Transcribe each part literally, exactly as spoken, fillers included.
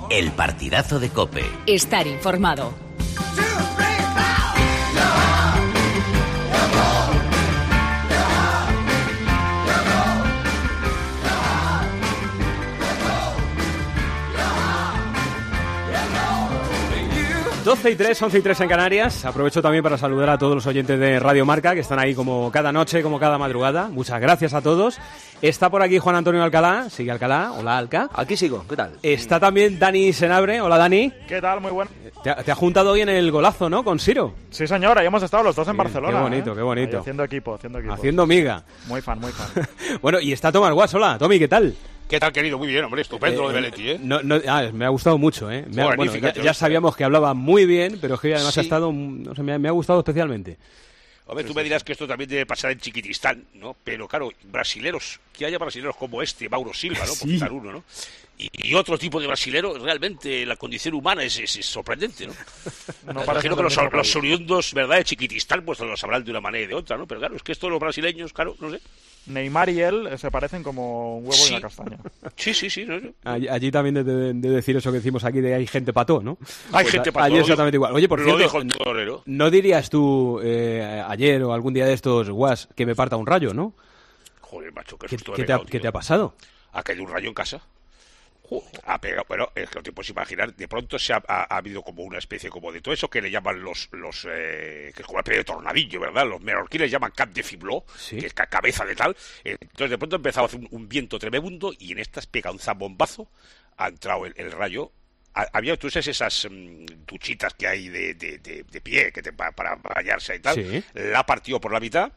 El partidazo de COPE. Estar informado. doce y tres, once y tres en Canarias. Aprovecho también para saludar a todos los oyentes de Radio Marca que están ahí como cada noche, como cada madrugada. Muchas gracias a todos. Está por aquí Juan Antonio Alcalá. Sigue Alcalá. Hola, Alca. Aquí sigo. ¿Qué tal? Está también Dani Senabre. Hola, Dani. ¿Qué tal? Muy bueno. Te ha, te ha juntado hoy en el golazo, ¿no? Con Siro. Sí, señor. Ahí hemos estado los dos en Sí, Barcelona. qué bonito, ¿eh? qué bonito. Ahí haciendo equipo, haciendo equipo. Haciendo miga. Muy fan, muy fan. Bueno, y está Tomás Guas. Hola, Tommy, ¿qué tal? ¿Qué tal, querido? Muy bien, hombre, estupendo lo de Belletti, ¿eh? No, no, ah, me ha gustado mucho, ¿eh? Me ha, bueno, ya, ya sabíamos que hablaba muy bien, pero es que además sí. ha estado, no sé, me ha, me ha gustado especialmente. Hombre, tú me dirás que esto también debe pasar en Chiquitistán, ¿no? Pero claro, brasileros, que haya brasileros como este, Mauro Silva, ¿no? Por Sí. citar uno, ¿no? Y, y otro tipo de brasilero, realmente la condición humana es, es, es sorprendente, ¿no? No imagino que los, los oriundos, ¿verdad?, de Chiquitistán, pues lo sabrán de una manera y de otra, ¿no? Pero claro, es que estos los brasileños, claro, no sé. Neymar y él se parecen como un huevo sí. y una castaña. Sí, sí, sí. No, no. Allí, allí también de, de, de decir eso que decimos aquí de hay gente pató, ¿no? Hay pues gente pató. Allí exactamente igual. Oye, por lo cierto, dijo el torero. ¿no dirías tú eh, ayer o algún día de estos, Guas, que me parta un rayo, no? Joder, macho, qué ¿Qué, susto ¿qué, me he te ha, pegado, ¿Qué tío. te ha pasado? Ha caído un rayo en casa. Ha pegado, bueno, es que no te puedes imaginar, de pronto se ha, ha, ha habido como una especie como de todo eso que le llaman los, los eh, que es como el de tornadillo, ¿verdad? Los menorquines llaman cap de fibló, ¿sí? Que es cabeza de tal. Entonces de pronto ha empezado a hacer un, un viento tremendo y en estas pega un zambombazo, ha entrado el, el rayo. Ha, había, tú sabes, esas um, duchitas que hay de, de, de, de pie que te, para, para bañarse y tal, sí. La ha partido por la mitad.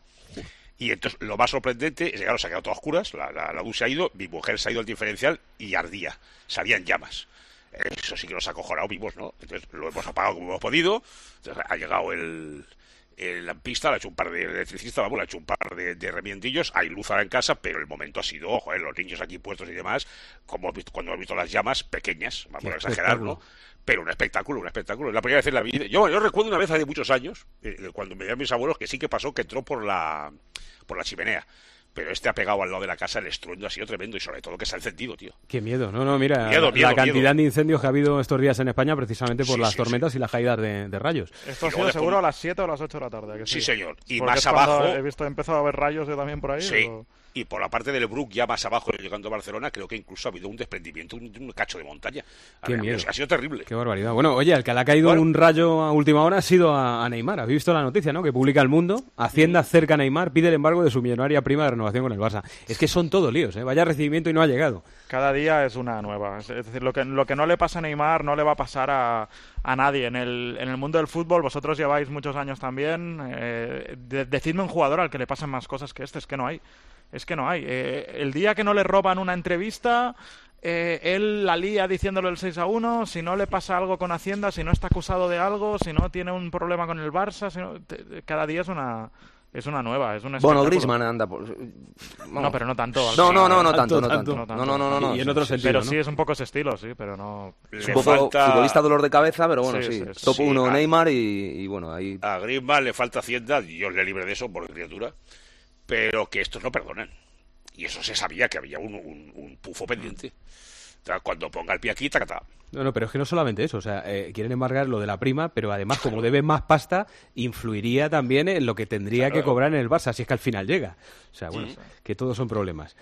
Y entonces lo más sorprendente es que claro, se ha quedado todo a oscuras, la, la, la luz se ha ido, mi mujer se ha ido al diferencial y ardía, salían llamas. Eso sí que nos ha acojonado vivos, ¿no? Entonces lo hemos apagado como hemos podido, entonces ha llegado el, el lampista, le ha hecho un par de electricistas, vamos, le ha hecho un par de, de remiendillos, hay luz ahora en casa, pero el momento ha sido, joder, los niños aquí puestos y demás, como hemos visto, cuando hemos visto las llamas pequeñas, vamos a exagerar, ¿no? Pero un espectáculo, un espectáculo. Es la primera vez en la vida. Yo, yo recuerdo una vez hace muchos años, eh, cuando me dieron mis abuelos, que sí que pasó que entró por la por la chimenea. Pero este ha pegado al lado de la casa, el estruendo ha sido tremendo y sobre todo que se ha encendido, tío. Qué miedo. No, no, mira, miedo, miedo, la cantidad miedo. de incendios que ha habido estos días en España precisamente por sí, las sí, tormentas sí. y las caídas de, de rayos. Esto ha sido seguro a las siete o a las ocho de la tarde. ¿Que sí, sí, señor. Y porque más abajo... He visto, he empezado a ver rayos yo también por ahí. Sí. O... Y por la parte del Brook, ya más abajo, llegando a Barcelona, creo que incluso ha habido un desprendimiento, un, un cacho de montaña. Qué miedo. Ha sido terrible. Qué barbaridad. Bueno, oye, al que le ha caído bueno. un rayo a última hora ha sido a, a Neymar. ¿Habéis visto la noticia, no? Que publica El Mundo. Hacienda cerca a Neymar, pide el embargo de su millonaria prima de renovación con el Barça. Es que son todos líos, ¿eh? Vaya recibimiento y no ha llegado. Cada día es una nueva. Es decir, lo que, lo que no le pasa a Neymar no le va a pasar a, a nadie. En el, en el mundo del fútbol, vosotros lleváis muchos años también. Eh, de, decidme un jugador al que le pasan más cosas que este, es que no hay. Es que no hay. Eh, el día que no le roban una entrevista, eh, él la lía diciéndole el seis a uno, si no le pasa algo con Hacienda, si no está acusado de algo, si no tiene un problema con el Barça, si no, te, cada día es una... Es una nueva, es una Bueno, Griezmann anda por... No, pero no tanto. No, no, no, no tanto, tanto, no tanto. No, tanto. No, no, no, no. Y en otro sentido, Pero ¿no? sí es un poco ese estilo, sí, pero no... Es un poco falta... futbolista dolor de cabeza, pero bueno, sí. Sí, sí. sí, Top sí, uno a... Neymar y, y bueno, ahí... A Griezmann le falta Hacienda, Dios le libre de eso, por criatura, pero que estos no perdonan. Y eso se sabía, que había un, un, un pufo pendiente. O sea, cuando ponga el pie aquí, tacata. No, no, pero es que no solamente eso, o sea, eh, quieren embargar lo de la prima, pero además, como debe más pasta, influiría también en lo que tendría claro. que cobrar en el Barça, si es que al final llega. O sea, bueno, sí. que todos son problemas.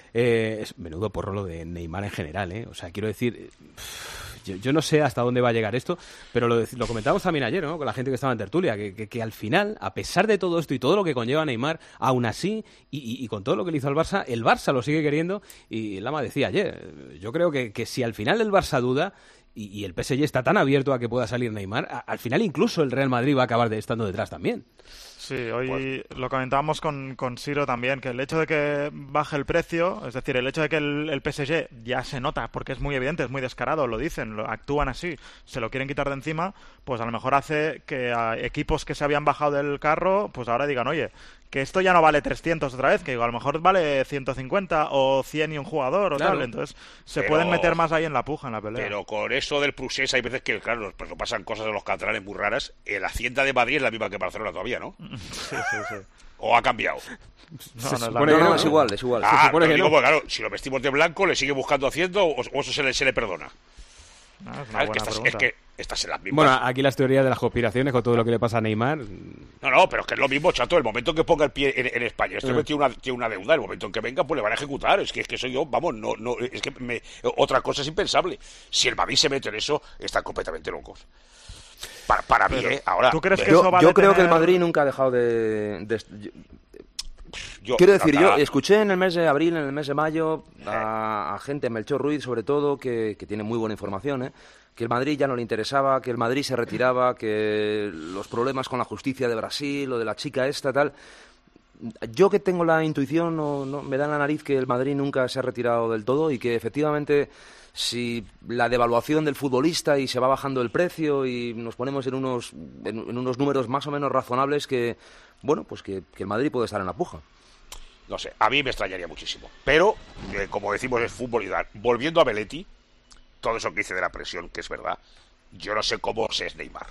Eh, es menudo porro lo de Neymar en general, ¿eh? O sea, quiero decir... Yo, yo no sé hasta dónde va a llegar esto, pero lo, lo comentamos también ayer, ¿no? Con la gente que estaba en tertulia, que, que, que al final, a pesar de todo esto y todo lo que conlleva Neymar, aún así, y, y, y con todo lo que le hizo al Barça, el Barça lo sigue queriendo, y Lama decía ayer, yo creo que, que si al final el Barça duda, y, y el P S G está tan abierto a que pueda salir Neymar, a, al final incluso el Real Madrid va a acabar de, estando detrás también. Sí, hoy pues... lo comentábamos con, con Siro también, que el hecho de que baje el precio, es decir, el hecho de que el, el P S G ya se nota, porque es muy evidente, es muy descarado, lo dicen, lo, actúan así, se lo quieren quitar de encima, pues a lo mejor hace que a equipos que se habían bajado del carro, pues ahora digan, oye, que esto ya no vale trescientos otra vez, que a lo mejor vale ciento cincuenta o cien y un jugador o claro. tal, entonces se pero, pueden meter más ahí en la puja, en la pelea. Pero con eso del Prusés hay veces que, claro, pues pasan cosas de los catalanes muy raras. La Hacienda de Madrid es la misma que Barcelona todavía, ¿no? Sí, sí, sí. ¿O ha cambiado? No, no, no, no, no, es igual, es igual. Ah, se supone pero que digo, no. pues, claro, si lo vestimos de blanco, ¿le sigue buscando Hacienda o, o eso se le, se le perdona? No, es una Claro, es, que buena estás, es pregunta. que estás en las mismas. Bueno, aquí las teorías de las conspiraciones con todo lo que le pasa a Neymar. No, no, pero es que es lo mismo, chato. El momento en que ponga el pie en, en España, este Mm. hombre tiene una, tiene una deuda. El momento en que venga, pues le van a ejecutar. Es que, es que soy yo, vamos, no, no, es que me, otra cosa es impensable. Si el Madrid se mete en eso, están completamente locos. Para, para mí, Pero, ¿eh? Ahora, ¿tú crees que Yo, eso va yo a creo que el detener- Madrid nunca ha dejado de... de- yo- yo- quiero decir, yo nada, escuché en el mes de abril, en el mes de mayo, a, a gente, Melchor Ruiz sobre todo, que, que tiene muy buena información, ¿eh? Que el Madrid ya no le interesaba, que el Madrid se retiraba, que los problemas con la justicia de Brasil o de la chica esta, tal... Yo que tengo la intuición, no, no, me da en la nariz que el Madrid nunca se ha retirado del todo y que efectivamente si la devaluación del futbolista y se va bajando el precio y nos ponemos en unos, en, en unos números más o menos razonables que, bueno, pues que, que el Madrid puede estar en la puja. No sé, a mí me extrañaría muchísimo. Pero, eh, como decimos, es fútbol y tal. Volviendo a Belletti, todo eso que dice de la presión, que es verdad, yo no sé cómo se es Neymar.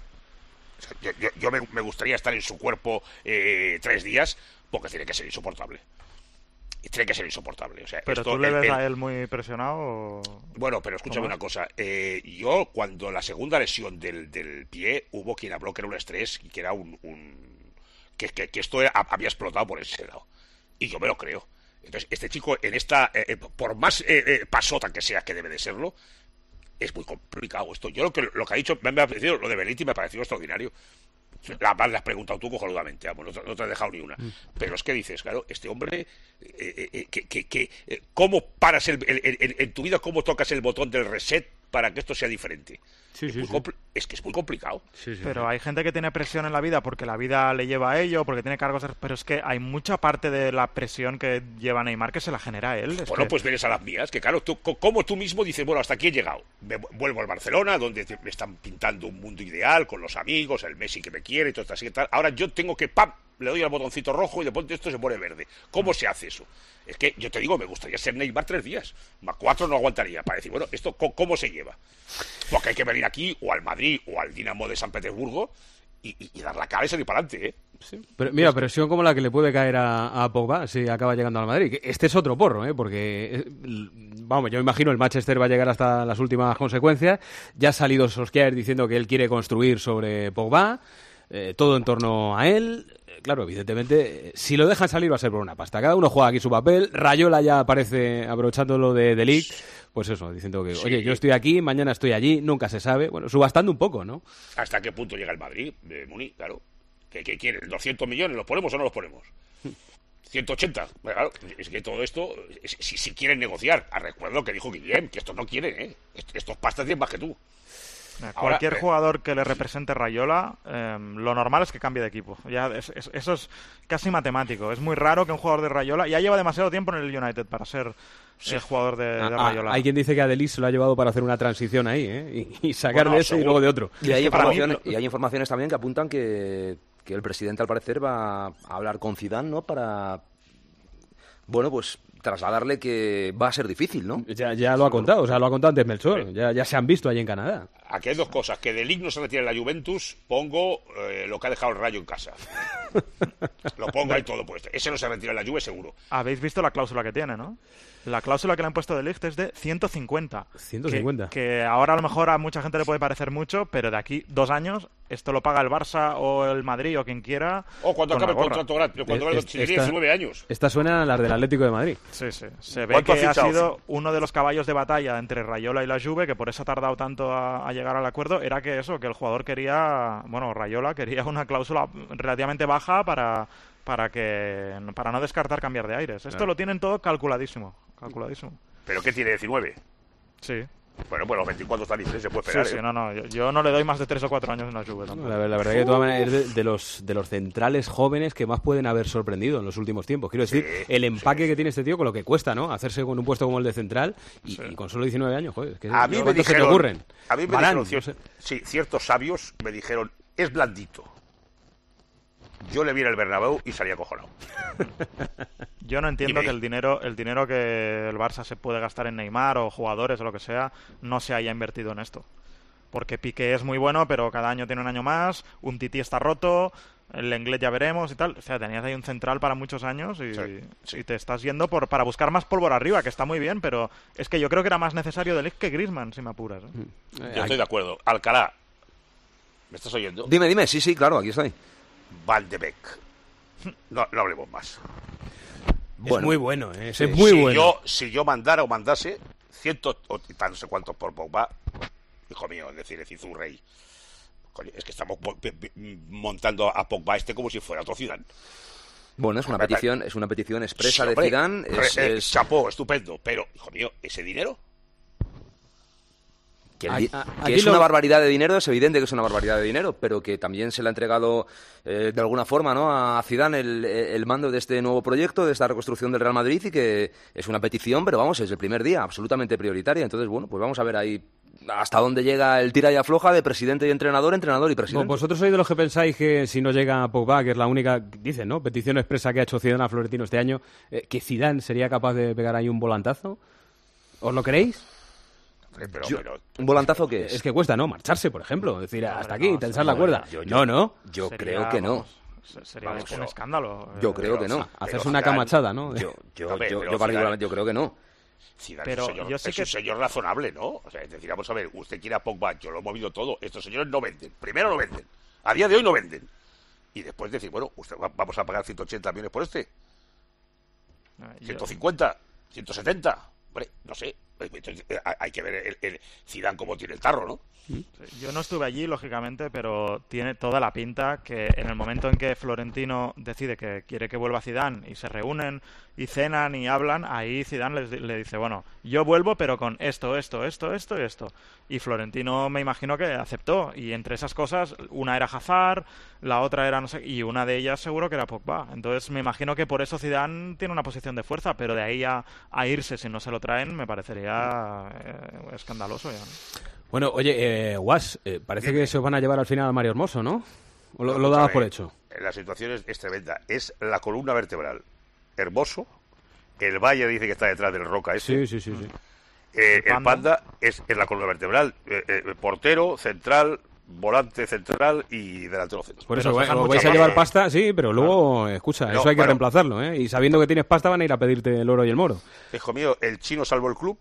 O sea, yo yo, yo me, me gustaría estar en su cuerpo eh, tres días, porque tiene que ser insoportable. Tiene que ser insoportable. O sea, ¿Pero esto, tú le el- ves el- a él muy presionado o...? Bueno, pero escúchame ¿Cómo una es? cosa. Eh, yo, cuando la segunda lesión del, del pie, hubo quien habló que era un estrés y que era un... un- que, que, que esto era- había explotado por ese lado. Y yo me lo creo. Entonces, este chico, en esta... eh, eh, por más eh, eh, pasota que sea, que debe de serlo, es muy complicado esto. Yo lo que, lo que ha dicho, me ha parecido, lo de Belletti me ha parecido extraordinario. La más le has preguntado tú cojonudamente, vamos, no, te, no te has dejado ni una. Pero es que dices, claro, este hombre, eh, eh, eh, que, que, que, eh, ¿cómo paras el, el- el- en tu vida, cómo tocas el botón del reset para que esto sea diferente? Sí, es, sí, muy sí. compli- es que es muy complicado. Sí, sí, Pero sí. hay gente que tiene presión en la vida porque la vida le lleva a ello, porque tiene cargos... de- Pero es que hay mucha parte de la presión que lleva Neymar que se la genera él. Es Bueno, que- pues vienes a las mías, que claro, tú, co- como tú mismo dices, bueno, hasta aquí he llegado. Me vu- vuelvo al Barcelona, donde te- me están pintando un mundo ideal, con los amigos, el Messi que me quiere, y todo esto así que tal. Ahora yo tengo que, ¡pam!, le doy al botoncito rojo y de pronto esto se pone verde. ¿Cómo se hace eso? Es que yo te digo, me gustaría ser Neymar tres días. Más cuatro no aguantaría para decir, bueno, ¿esto co- cómo se lleva? Porque hay que venir aquí, o al Madrid, o al Dinamo de San Petersburgo, y, y- y dar la cara y salir para adelante, ¿eh? Pero mira, presión como la que le puede caer a, a Pogba si acaba llegando al Madrid. Que Este es otro porro, ¿eh? Porque, eh, l- vamos, yo imagino el Manchester va a llegar hasta las últimas consecuencias. Ya ha salido Solskjaer diciendo que él quiere construir sobre Pogba, eh, todo en torno a él. Eh, Claro, evidentemente, eh, si lo dejan salir va a ser por una pasta. Cada uno juega aquí su papel. Rayola ya aparece aprovechando lo de De Ligt, pues eso, diciendo que, Sí. oye, yo estoy aquí, mañana estoy allí, nunca se sabe. Bueno, subastando un poco, ¿no? ¿Hasta qué punto llega el Madrid, de Muni? Claro. ¿Qué, qué quieren? ¿doscientos millones? ¿Los ponemos o no los ponemos? ciento ochenta. Bueno, claro, es que todo esto, es- si, si quieren negociar, a recuerdo que dijo Guillem, que estos no quieren, ¿eh? Est- Estos pastas tienen más que tú. Mira, Ahora, Cualquier eh, jugador que le represente Rayola, eh, lo normal es que cambie de equipo. Ya es- es- eso es casi matemático. Es muy raro que un jugador de Rayola ya lleva demasiado tiempo en el United para ser el jugador de, de Ah, ah, Rayola. hay quien dice que a De Ligt se lo ha llevado para hacer una transición ahí, ¿eh? Y, y sacar Bueno, de ese y seguro. luego de otro. Y hay, que para mí- informaciones, y hay informaciones también que apuntan que, que el presidente, al parecer, va a hablar con Zidane, ¿no? Para, bueno, pues trasladarle que va a ser difícil, ¿no? Ya, ya lo ha contado, o sea, lo ha contado antes Melchor. Ya, ya se han visto allí en Canadá. Aquí hay dos cosas. Que De Ligt no se retire en la Juventus, pongo eh, lo que ha dejado el Rayo en casa. Lo pongo ahí todo puesto. Ese no se retira en la Juve, seguro. Habéis visto la cláusula que tiene, ¿no? La cláusula que le han puesto de Ligt es de ciento cincuenta. ciento cincuenta. Que, que ahora a lo mejor a mucha gente le puede parecer mucho, pero de aquí dos años esto lo paga el Barça o el Madrid o quien quiera. O cuando con acabe la el gorra. contrato grande, cuando Es- vaya es- si tenía esta- diecinueve años. Esta suena a las del Atlético de Madrid. Sí, sí. Se ve ¿Cuánto que ha ha fichado? sido uno de los caballos de batalla entre Rayola y la Juve, que por eso ha tardado tanto a, a llegar al acuerdo, era que eso, que el jugador quería, bueno, Rayola quería una cláusula relativamente baja para para que para no descartar cambiar de aires. Esto Claro. lo tienen todo calculadísimo, calculadísimo. ¿Pero qué tiene diecinueve? Sí. Bueno, pues los veinticuatro están libres, se puede Sí, esperar. sí, ¿eh? no, no, yo, yo no le doy más de tres o cuatro años en la Juve tampoco. La, la verdad que de todas maneras es de, de los, de los centrales jóvenes que más pueden haber sorprendido en los últimos tiempos. Quiero decir, Sí, el empaque que tiene este tío con lo que cuesta, ¿no? Hacerse con un puesto como el de central y, Sí. y con solo diecinueve años, joder. Es que A mí me ¿cuántos se te dijeron, ocurren? a mí me Varane, dijeron no cier- sé. sí, ciertos sabios me dijeron, es blandito. Yo le vi en el Bernabéu y salía acojonado. Yo no entiendo Dime. que el dinero, el dinero que el Barça se puede gastar en Neymar o jugadores o lo que sea, no se haya invertido en esto. Porque Piqué es muy bueno, pero cada año tiene un año más, un Titi está roto, el inglés ya veremos y tal. O sea, tenías ahí un central para muchos años y, sí, sí. y te estás yendo por para buscar más pólvora arriba, que está muy bien, pero es que yo creo que era más necesario De Ligt que Griezmann, si me apuras. ¿eh? Yo estoy de acuerdo. Alcalá, ¿me estás oyendo? Dime, dime, sí, sí, claro, aquí estoy. Van de Beek. No, no hablemos más. Bueno, es muy bueno, ¿eh? Sí, es muy si bueno. Yo, si yo mandara o mandase ciento o no sé cuántos por Pogba, hijo mío, es decir, es Izurrey. Coño, es que estamos montando a Pogba este como si fuera otro Zidane. Bueno, es una petición, es una petición expresa sí, de Zidane. Es, eh, es... Chapó, estupendo, pero, hijo mío, ¿ese dinero? Que, el, a, a, que es lo... una barbaridad de dinero, es evidente que es una barbaridad de dinero, pero que también se le ha entregado eh, de alguna forma, ¿no?, a Zidane el, el mando de este nuevo proyecto, de esta reconstrucción del Real Madrid, y que es una petición, pero vamos, es el primer día, absolutamente prioritaria. Entonces, bueno, pues vamos a ver ahí hasta dónde llega el tira y afloja de presidente y entrenador, entrenador y presidente. Vosotros sois de los que pensáis que si no llega Pogba, que es la única, dicen, ¿no?, petición expresa que ha hecho Zidane a Florentino este año, eh, que Zidane sería capaz de pegar ahí un volantazo. ¿Os lo creéis? Pero, yo, pero, ¿Un volantazo qué es? Es que cuesta, ¿no?, marcharse, por ejemplo. Es decir, hasta aquí, no, tensar no, la cuerda. Yo, yo, no, no. Yo sería, creo que no. Vamos, sería Vamos, un pero, escándalo. Yo creo pero, que no. Hacerse pero una Zidane, camachada, ¿no? Yo, yo, ver, yo, pero yo particularmente Zidane, yo creo que no. Zidane pero es, un señor, yo sé es que... un señor razonable, ¿no? O sea, es decir, vamos a ver, usted quiere a Pogba, yo lo he movido todo, estos señores no venden. Primero no venden. A día de hoy no venden. Y después decir, bueno, usted va, vamos a pagar ciento ochenta millones por este. Yo... ciento cincuenta, ciento setenta. Hombre, no sé. Entonces, hay que ver el, el Zidane cómo tiene el tarro, ¿no? Yo no estuve allí, lógicamente, pero tiene toda la pinta que en el momento en que Florentino decide que quiere que vuelva Zidane y se reúnen y cenan y hablan, ahí Zidane le, le dice, bueno, yo vuelvo pero con esto, esto, esto, esto y esto. Y Florentino me imagino que aceptó. Y entre esas cosas, una era Hazard, la otra era no sé, y una de ellas seguro que era Pogba. Entonces me imagino que por eso Zidane tiene una posición de fuerza, pero de ahí a, a irse si no se lo traen me parecería eh, escandaloso ya, ¿no? Bueno, oye, eh, Guas, eh, parece Dime. que se os van a llevar al final a Mario Hermoso, ¿no? ¿O lo, No, lo dabas escúchame, por hecho? La situación es, es tremenda. Es la columna vertebral. Hermoso. El Valle dice que está detrás del Roca ese. Sí, sí, sí, sí. Eh, ¿El el Panda es, es la columna vertebral. Eh, eh, portero, central, volante central y delantero central. Por Pero eso, fijan os mucho vais a más, llevar ¿eh? pasta, sí, pero luego, escucha, No, eso hay que bueno. reemplazarlo, ¿eh? Y sabiendo que tienes pasta van a ir a pedirte el oro y el moro. Hijo mío, el chino salvó el club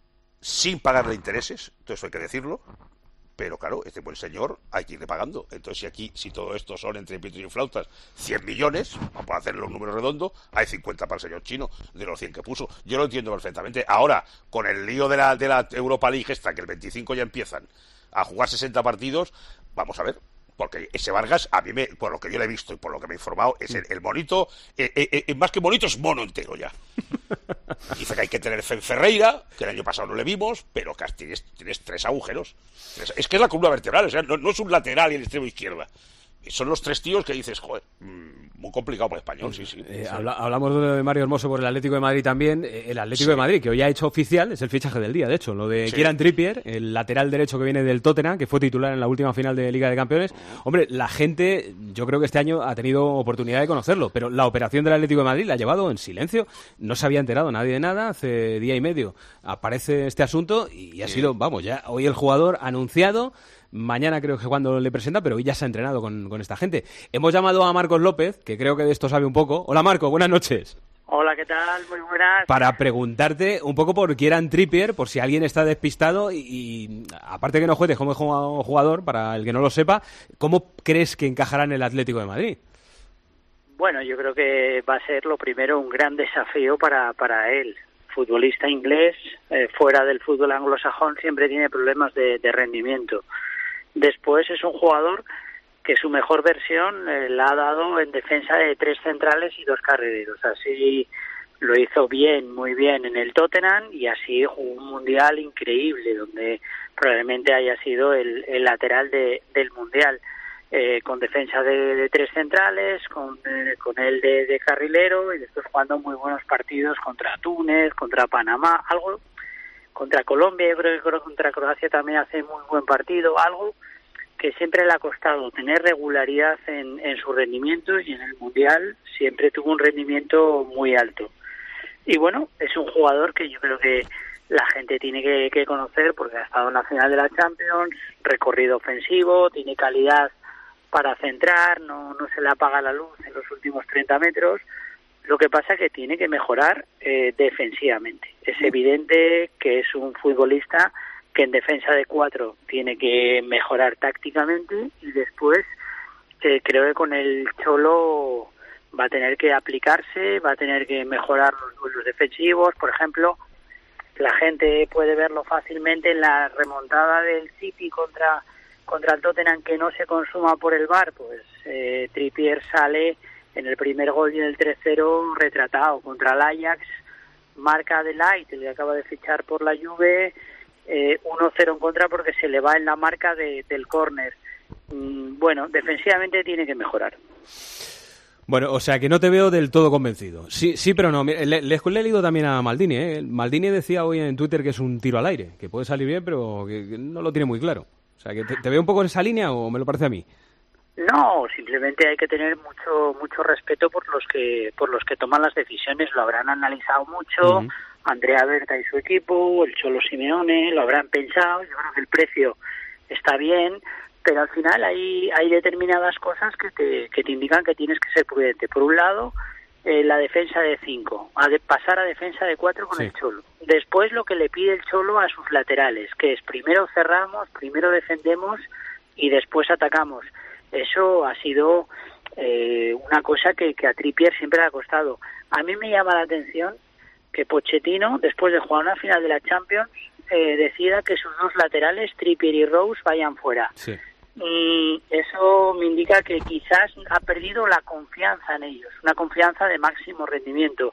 sin pagarle intereses, todo eso hay que decirlo. Pero claro, este buen señor hay que irle pagando. Entonces, si aquí, si todo esto son entre pitos y flautas, cien millones, vamos a hacer los números redondos, hay cincuenta para el señor chino, de los cien que puso. Yo lo entiendo perfectamente. Ahora, con el lío de la, de la Europa League esta, que el veinticinco ya empiezan a jugar sesenta partidos, vamos a ver. Porque ese Vargas, a mí, me, por lo que yo le he visto y por lo que me he informado, es el, el monito, eh, eh, eh, más que monito, es mono entero ya. Dice que hay que tener fe en Ferreira, que el año pasado no le vimos, pero que tienes, tienes tres agujeros. Es que es la columna vertebral, o sea, no, no es un lateral y el extremo izquierda. Son los tres tíos que dices, joder, mmm, muy complicado para el español, sí, sí. Eh, sí. habla, hablamos de Mario Hermoso por el Atlético de Madrid también. Eh, el Atlético sí. de Madrid, que hoy ha hecho oficial, es el fichaje del día, de hecho. Lo de sí. Kieran Trippier, el lateral derecho que viene del Tottenham, que fue titular en la última final de Liga de Campeones. Hombre, la gente, yo creo que este año ha tenido oportunidad de conocerlo, pero la operación del Atlético de Madrid la ha llevado en silencio. No se había enterado nadie de nada. Hace día y medio aparece este asunto y ha sido, vamos, ya hoy el jugador anunciado. Mañana creo que cuando le presenta, pero hoy ya se ha entrenado con, con esta gente. Hemos llamado a Marcos López, que creo que de esto sabe un poco. Hola, Marco, buenas noches. Hola, ¿qué tal? Muy buenas. Para preguntarte un poco por Kieran Trippier, por si alguien está despistado y, y aparte que no juegues como jugador, para el que no lo sepa, ¿cómo crees que encajará en el Atlético de Madrid? Bueno, yo creo que va a ser lo primero un gran desafío para, para él. Futbolista inglés, eh, fuera del fútbol anglosajón, siempre tiene problemas de, de rendimiento. Después es un jugador que su mejor versión eh, la ha dado en defensa de tres centrales y dos carrileros. Así lo hizo bien, muy bien en el Tottenham y así jugó un mundial increíble donde probablemente haya sido el, el lateral de, del mundial. Eh, con defensa de, de tres centrales, con, eh, con él de, de carrilero y después jugando muy buenos partidos contra Túnez, contra Panamá, algo contra Colombia, yo creo que contra Croacia también hace muy buen partido, algo que siempre le ha costado tener regularidad en, en su rendimiento y en el Mundial siempre tuvo un rendimiento muy alto. Y bueno, es un jugador que yo creo que la gente tiene que, que conocer porque ha estado en la final de la Champions, recorrido ofensivo, tiene calidad para centrar, no, no se le apaga la luz en los últimos treinta metros. Lo que pasa es que tiene que mejorar eh, defensivamente. Es evidente que es un futbolista que en defensa de cuatro tiene que mejorar tácticamente y después eh, creo que con el Cholo va a tener que aplicarse, va a tener que mejorar los duelos defensivos. Por ejemplo, la gente puede verlo fácilmente en la remontada del City contra contra el Tottenham, que no se consuma por el V A R, pues eh, Trippier sale en el primer gol y en el tres cero retratado. Contra el Ajax marca de Light, el que acaba de fichar por la Juve, eh, uno cero en contra porque se le va en la marca de, del córner. Mm, bueno, defensivamente tiene que mejorar. Bueno, o sea que no te veo del todo convencido. Sí, sí, pero no. Le, le, le he leído también a Maldini, ¿eh? Maldini decía hoy en Twitter que es un tiro al aire, que puede salir bien, pero que, que no lo tiene muy claro. O sea, que te, ¿te veo un poco en esa línea o me lo parece a mí? No, simplemente hay que tener mucho mucho respeto por los que por los que toman las decisiones. Lo habrán analizado mucho, uh-huh. Andrea Berta y su equipo, el Cholo Simeone, lo habrán pensado. Yo creo que el precio está bien, pero al final hay hay determinadas cosas que te que te indican que tienes que ser prudente. Por un lado, eh, la defensa de cinco, a de pasar a defensa de cuatro con sí. el Cholo. Después lo que le pide el Cholo a sus laterales, que es primero cerramos, primero defendemos y después atacamos. Eso ha sido eh, una cosa que, que a Trippier siempre le ha costado. A mí me llama la atención que Pochettino, después de jugar una final de la Champions, eh, decida que sus dos laterales, Trippier y Rose, vayan fuera. Sí. Y eso me indica que quizás ha perdido la confianza en ellos, una confianza de máximo rendimiento.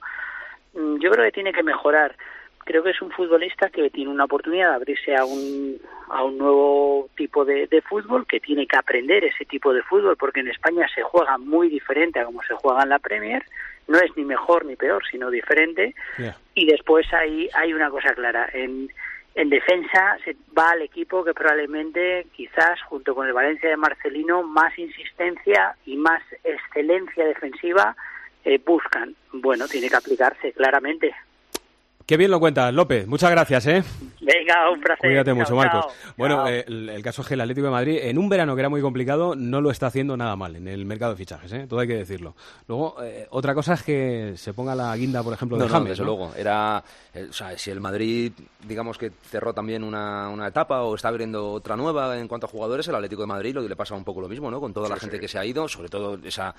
Yo creo que tiene que mejorar. Creo que es un futbolista que tiene una oportunidad de abrirse a un a un nuevo tipo de, de fútbol, que tiene que aprender ese tipo de fútbol, porque en España se juega muy diferente a como se juega en la Premier. No es ni mejor ni peor, sino diferente. Yeah. Y después hay hay una cosa clara. En en defensa se va al equipo que probablemente, quizás, junto con el Valencia de Marcelino, más insistencia y más excelencia defensiva eh, buscan. Bueno, tiene que aplicarse, claramente. Qué bien lo cuentas, López. Muchas gracias, ¿eh? Venga, un placer. Cuídate mucho, chao, Marcos. Chao. Bueno, eh, el, el caso es que el Atlético de Madrid, en un verano que era muy complicado, no lo está haciendo nada mal en el mercado de fichajes, ¿eh? Todo hay que decirlo. Luego, eh, otra cosa es que se ponga la guinda, por ejemplo, de no, James, no, desde ¿no? luego. Era, eh, o sea, si el Madrid, digamos que cerró también una, una etapa o está abriendo otra nueva en cuanto a jugadores, el Atlético de Madrid lo que le pasa un poco lo mismo, ¿no? Con toda la sí, gente sí. que se ha ido, sobre todo esa,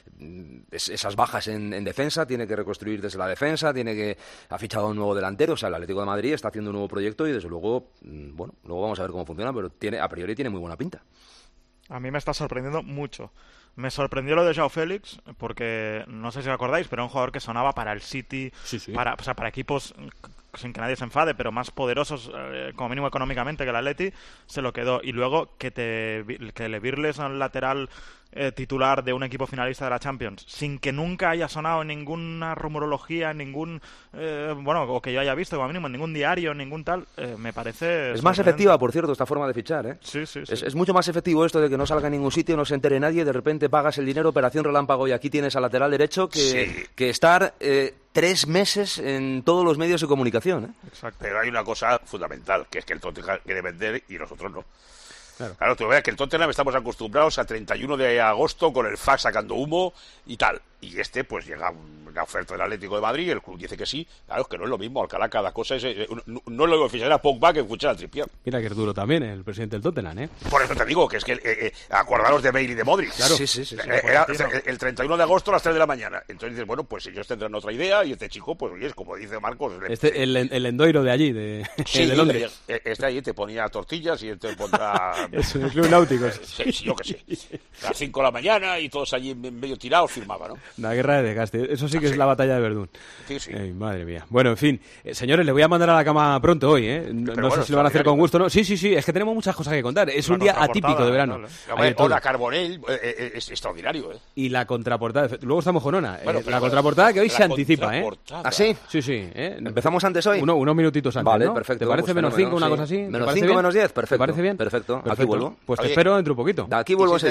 es, esas bajas en, en defensa, tiene que reconstruir desde la defensa, tiene que ha fichado un nuevo delantero, o sea, el Atlético de Madrid está haciendo un nuevo proyecto y desde luego, bueno, luego vamos a ver cómo funciona, pero tiene a priori tiene muy buena pinta. A mí me está sorprendiendo mucho. Me sorprendió lo de Joao Félix, porque no sé si os acordáis, pero era un jugador que sonaba para el City, sí, sí. Para, o sea, para equipos, sin que nadie se enfade, pero más poderosos, eh, como mínimo económicamente, que el Atleti, se lo quedó. Y luego que te que le virles a un lateral eh, titular de un equipo finalista de la Champions, sin que nunca haya sonado en ninguna rumorología, en ningún, eh, bueno, o que yo haya visto, como mínimo, en ningún diario, en ningún tal, eh, me parece... Es más efectiva, por cierto, esta forma de fichar, ¿eh? Sí, sí, sí. Es, es mucho más efectivo esto de que no salga en ningún sitio, no se entere nadie, de repente pagas el dinero, operación relámpago, y aquí tienes al lateral derecho que, sí. que estar eh, tres meses en todos los medios de comunicación, ¿eh? Exacto. Pero hay una cosa fundamental, que es que el Tottenham quiere vender y nosotros no. Claro, claro tú veas que el Tottenham estamos acostumbrados a treinta y uno de agosto con el fax sacando humo y tal. Y este, pues llega una oferta del Atlético de Madrid, el club dice que sí. Claro, es que no es lo mismo, Alcalá cada cosa es... Eh, no, no es lo que fichar a Pogba que fichar a Trippier. Mira que es duro también el presidente del Tottenham, ¿eh? Por eso te digo, que es que eh, eh, acordaros de Bale y de Modric. Claro. Sí, sí, sí. sí. Eh, era el treinta y uno de agosto a las tres de la mañana. Entonces dices, bueno, pues ellos tendrán otra idea y este chico, pues oye, es como dice Marcos... Este, el, el endoiro de allí, de, sí, de Londres. Este allí te ponía tortillas y este pondrá... Es un club náutico. Sí, sí, yo que sé. A las cinco de la mañana y todos allí medio tirados firmaban, ¿no? Una guerra de desgaste. Eso sí que ah, es sí. la batalla de Verdún. Sí, sí. Ay, madre mía. Bueno, en fin. Eh, señores, le voy a mandar a la cama pronto hoy, ¿eh? No, no bueno, sé si lo van a hacer con gusto o no. Sí, sí, sí. Es que tenemos muchas cosas que contar. Es la un día atípico de verano. Hombre, Ona Carbonell eh, eh, es extraordinario, ¿eh? Y la contraportada. Luego estamos con Ona. Bueno, eh, la contraportada que hoy se anticipa, ¿eh? ¿Ah, sí? Sí, sí. ¿eh? ¿Empezamos antes hoy? Uno, unos minutitos antes, Vale, ¿no? perfecto. ¿Te parece pues menos fenómeno, cinco, una sí. cosa así? Menos cinco, menos diez, perfecto. ¿Te parece bien? Perfecto. Perfecto. Aquí vuelvo. Pues te Oye, espero dentro de un poquito. De aquí vuelvo ¿Y si enseguida.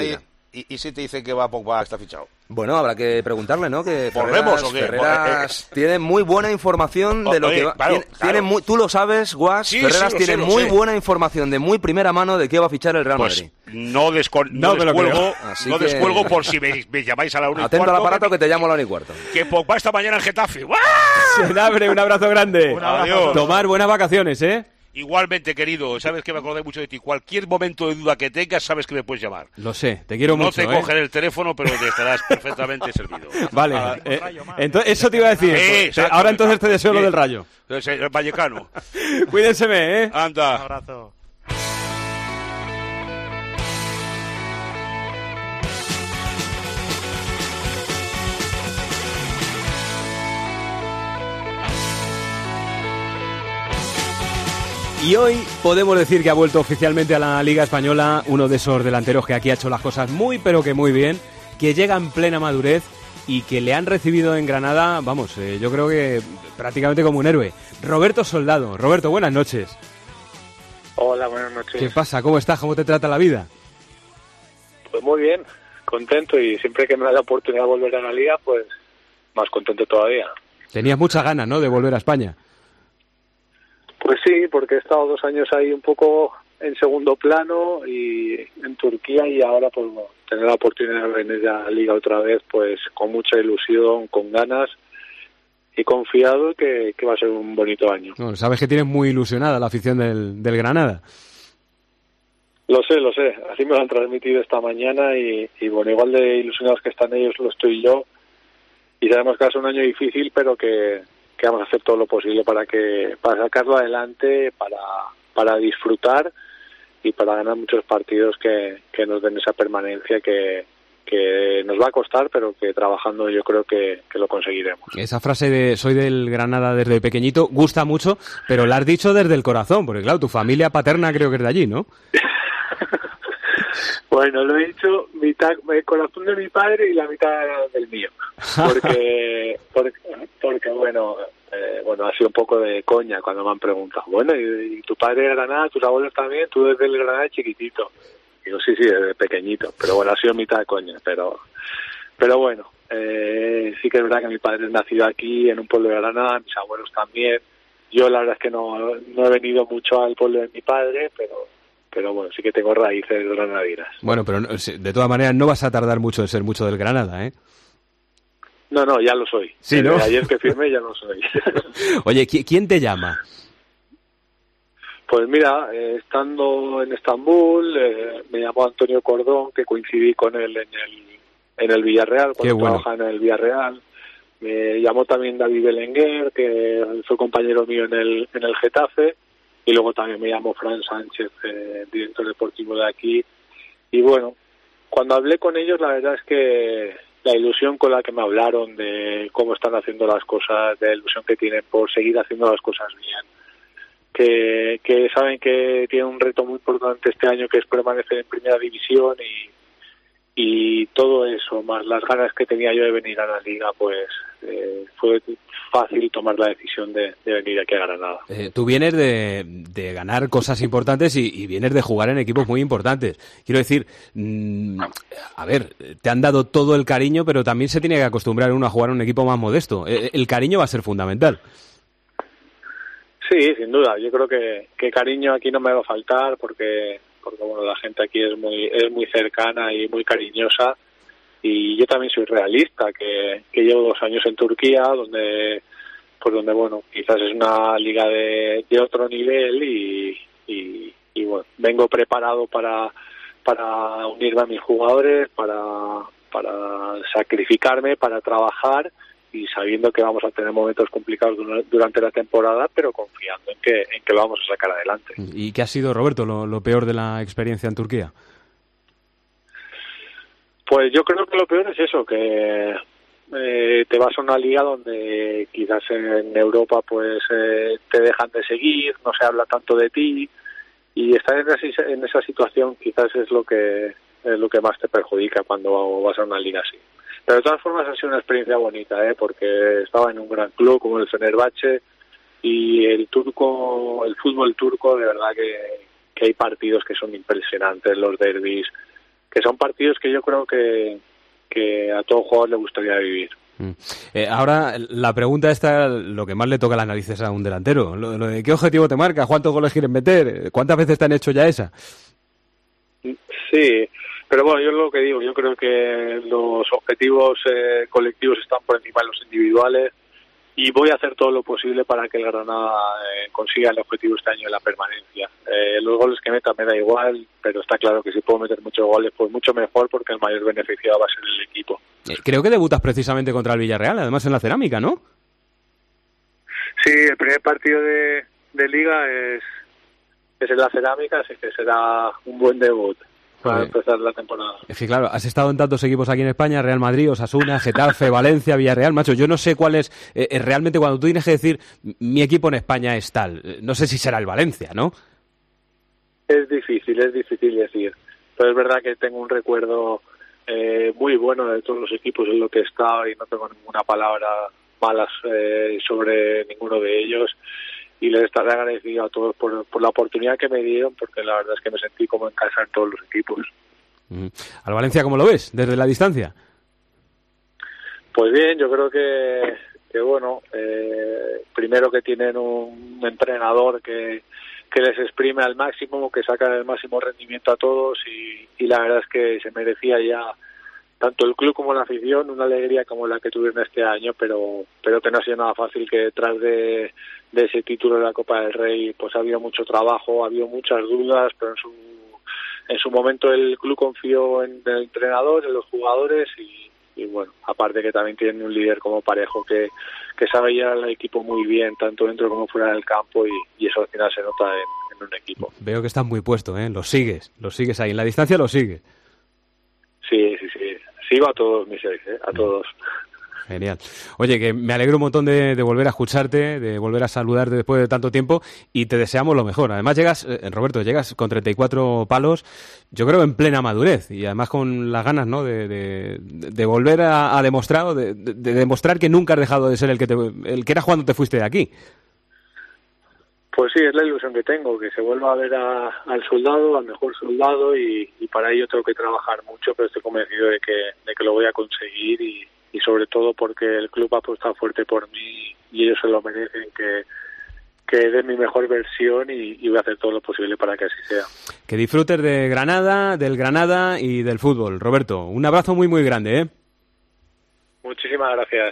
¿Y, y si te dicen que va Pogba está fichado? Bueno, habrá que preguntarle, ¿no? Que ¿Volvemos Ferreras, o qué? Ferreras Eh, eh. tiene muy buena información de lo Oye, que va... claro, tiene, claro. tiene muy, tú lo sabes, Guas, Sí, Ferreras sí, lo tiene sé, lo muy sé. buena información de muy primera mano de qué va a fichar el Real Pues Madrid. no, descol- no, No me lo descuelgo, creo. Así no que- descuelgo por si me, me llamáis a la una y Atento al cuarto, aparato que que, te llamo a la una y cuarto. que Pogba esta mañana en Getafe. ¡Guau! Se abre, un abrazo grande. Un abrazo. Adiós. Tomar buenas vacaciones, ¿eh? Igualmente, querido, sabes que me acordé mucho de ti. Cualquier momento de duda que tengas, sabes que me puedes llamar. Lo sé, te quiero No mucho, te ¿eh? cogeré el teléfono, pero te estarás perfectamente servido. Vale, Ah, eh, rayo más, entonces, eso te iba a decir. Eh, Te- exacto, Ahora entonces te exacto, deseo lo sí. del Rayo. Entonces, el Vallecano. Cuídenseme, ¿eh? Un Anda. abrazo. Y hoy podemos decir que ha vuelto oficialmente a la Liga Española uno de esos delanteros que aquí ha hecho las cosas muy pero que muy bien, que llega en plena madurez y que le han recibido en Granada, vamos, eh, yo creo que prácticamente como un héroe. Roberto Soldado. Roberto, buenas noches. Hola, buenas noches. ¿Qué pasa? ¿Cómo estás? ¿Cómo te trata la vida? Pues muy bien, contento, y siempre que me da la oportunidad de volver a la liga, pues más contento todavía. Tenías muchas ganas, ¿no?, de volver a España. Pues sí, porque he estado dos años ahí un poco en segundo plano y en Turquía, y ahora pues bueno, tener la oportunidad de venir a la liga otra vez, pues con mucha ilusión, con ganas y confiado que, que va a ser un bonito año. No, sabes que tienes muy ilusionada la afición del, del Granada. Lo sé, lo sé, así me lo han transmitido esta mañana y, y bueno, igual de ilusionados que están ellos lo estoy yo, y sabemos que va a ser un año difícil, pero que, que vamos a hacer todo lo posible para que para sacarlo adelante, para, para disfrutar y para ganar muchos partidos que, que nos den esa permanencia que, que nos va a costar, pero que trabajando yo creo que, que lo conseguiremos. Esa frase de soy del Granada desde pequeñito gusta mucho, pero la has dicho desde el corazón, porque claro, tu familia paterna creo que es de allí, ¿no? Bueno, lo he dicho mitad el corazón de mi padre y la mitad del mío, porque porque, porque bueno, eh, bueno, ha sido un poco de coña cuando me han preguntado, bueno, ¿y, y tu padre de Granada, tus abuelos también? Tú desde el Granada chiquitito. Digo, sí, sí, desde pequeñito, pero bueno, ha sido mitad de coña, pero pero bueno, eh, sí que es verdad que mi padre es nacido aquí, en un pueblo de Granada, mis abuelos también. Yo la verdad es que no, no he venido mucho al pueblo de mi padre, pero pero bueno, sí que tengo raíces granadinas. Bueno, pero no, de todas maneras no vas a tardar mucho en ser mucho del Granada, ¿eh? No, no, ya lo soy. Sí, ¿no? Desde ayer que firmé ya lo soy. Oye, ¿qui- ¿quién te llama? Pues mira, eh, estando en Estambul, eh, me llamó Antonio Cordón, que coincidí con él en el, en el Villarreal, Qué cuando bueno. trabajaba en el Villarreal. Me llamó también David Belenguer, que fue compañero mío en el, en el Getafe. Y luego también me llamó Fran Sánchez, eh, director deportivo de aquí. Y bueno, cuando hablé con ellos, la verdad es que la ilusión con la que me hablaron de cómo están haciendo las cosas, de la ilusión que tienen por seguir haciendo las cosas bien, que, que saben que tienen un reto muy importante este año, que es permanecer en primera división, y, y todo eso, más las ganas que tenía yo de venir a la liga, pues eh, fue fácil tomar la decisión de, de venir aquí a Granada. Eh, tú vienes de, de ganar cosas importantes y, y vienes de jugar en equipos muy importantes. Quiero decir, mmm, a ver, te han dado todo el cariño, pero también se tiene que acostumbrar uno a jugar en un equipo más modesto. Eh, el cariño va a ser fundamental. Sí, sin duda. Yo creo que, que cariño aquí no me va a faltar, porque porque bueno, la gente aquí es muy es muy cercana y muy cariñosa. Y yo también soy realista, que, que llevo dos años en Turquía, donde pues donde bueno, quizás es una liga de, de otro nivel, y, y, y bueno, vengo preparado para para unirme a mis jugadores, para para sacrificarme, para trabajar, y sabiendo que vamos a tener momentos complicados durante la temporada, pero confiando en que en que lo vamos a sacar adelante. ¿Y qué ha sido, Roberto, lo, lo peor de la experiencia en Turquía? Pues yo creo que lo peor es eso, que eh, te vas a una liga donde quizás en Europa pues eh, te dejan de seguir, no se habla tanto de ti, y estar en esa, en esa situación quizás es lo que es lo que más te perjudica cuando vas a una liga así. Pero de todas formas ha sido una experiencia bonita, ¿eh? Porque estaba en un gran club como el Fenerbahce, y el turco, el fútbol turco, de verdad que, que hay partidos que son impresionantes, los derbis, que son partidos que yo creo que, que a todo jugador le gustaría vivir. Mm. Eh, ahora, la pregunta esta, lo que más le toca las narices a un delantero, lo, lo de ¿qué objetivo te marca? ¿Cuántos goles quieres meter? ¿Cuántas veces te han hecho ya esa? Sí, pero bueno, yo lo que digo, yo creo que los objetivos eh, colectivos están por encima de los individuales y voy a hacer todo lo posible para que el Granada eh, consiga el objetivo este año de la permanencia. Eh, los goles que meta me da igual, pero está claro que si puedo meter muchos goles, pues mucho mejor, porque el mayor beneficiado va a ser el equipo. Eh, creo que debutas precisamente contra el Villarreal, además en la Cerámica, ¿no? Sí, el primer partido de, de Liga es, es en la Cerámica, así que será un buen debut para Joder. empezar la temporada. Es que claro, has estado en tantos equipos aquí en España, Real Madrid, Osasuna, Getafe, Valencia, Villarreal, macho, yo no sé cuál es, eh, realmente cuando tú tienes que decir mi equipo en España es tal, no sé si será el Valencia, ¿no? Es difícil, es difícil decir, pero es verdad que tengo un recuerdo eh, muy bueno de todos los equipos en los que he estado y no tengo ninguna palabra malas eh, sobre ninguno de ellos. Y les estaré agradecido a todos por, por la oportunidad que me dieron, porque la verdad es que me sentí como en casa en todos los equipos. Mm. ¿Al Valencia cómo lo ves, desde la distancia? Pues bien, yo creo que, que bueno, eh, primero que tienen un entrenador que, que les exprime al máximo, que saca el máximo rendimiento a todos y, y la verdad es que se merecía ya tanto el club como la afición una alegría como la que tuvieron este año, pero pero que no ha sido nada fácil, que detrás de, de ese título de la Copa del Rey pues ha habido mucho trabajo, ha habido muchas dudas, pero en su en su momento el club confió en el entrenador, en los jugadores y, y bueno, aparte que también tienen un líder como Parejo que, que sabe llevar al equipo muy bien, tanto dentro como fuera del campo y, y eso al final se nota en, en un equipo. Veo que estás muy puesto, ¿eh? Los sigues, los sigues ahí, en la distancia los sigues. Sí, sí, sí. Sigo a todos mis seis, ¿eh? A todos. Genial. Oye, que me alegro un montón de, de volver a escucharte, de volver a saludarte después de tanto tiempo y te deseamos lo mejor. Además llegas, eh, Roberto, llegas con treinta y cuatro palos, yo creo en plena madurez y además con las ganas, ¿no? De, de, de volver a, a demostrar, de, de, de demostrar que nunca has dejado de ser el que te, el que eras cuando te fuiste de aquí. Pues sí, es la ilusión que tengo, que se vuelva a ver a, al soldado, al mejor soldado y, y para ello tengo que trabajar mucho, pero estoy convencido de que, de que lo voy a conseguir y, y sobre todo porque el club ha apostado fuerte por mí y ellos se lo merecen, que, que dé mi mejor versión y, y voy a hacer todo lo posible para que así sea. Que disfrutes de Granada, del Granada y del fútbol. Roberto, un abrazo muy muy grande, ¿eh? Muchísimas gracias.